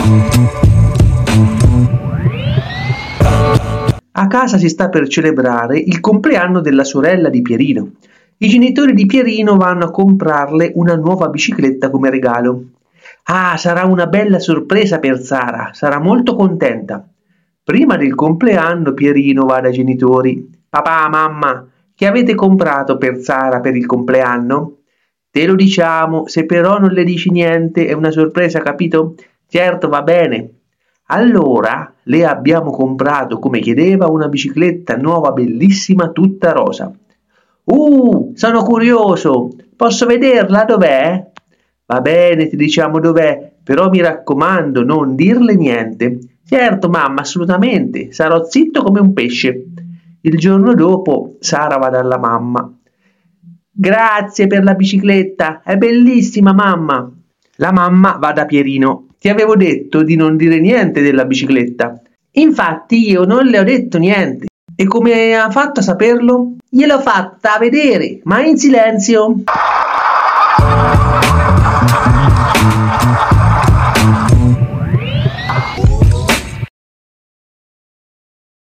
A casa si sta per celebrare il compleanno della sorella di Pierino. I genitori di Pierino vanno a comprarle una nuova bicicletta come regalo. Ah, sarà una bella sorpresa per Sara, sarà molto contenta. Prima del compleanno Pierino va dai genitori. Papà, mamma, che avete comprato per Sara per il compleanno? Te lo diciamo, se però non le dici niente è una sorpresa, capito? Certo, va bene. Allora le abbiamo comprato, come chiedeva, una bicicletta nuova bellissima tutta rosa. Sono curioso! Posso vederla? Dov'è? Va bene, ti diciamo dov'è, però mi raccomando, non dirle niente. Certo, mamma, assolutamente, sarò zitto come un pesce. Il giorno dopo Sara va dalla mamma. Grazie per la bicicletta, è bellissima, mamma. La mamma va da Pierino. Ti avevo detto di non dire niente della bicicletta. Infatti io non le ho detto niente. E come ha fatto a saperlo? Gliel'ho fatta vedere, ma in silenzio.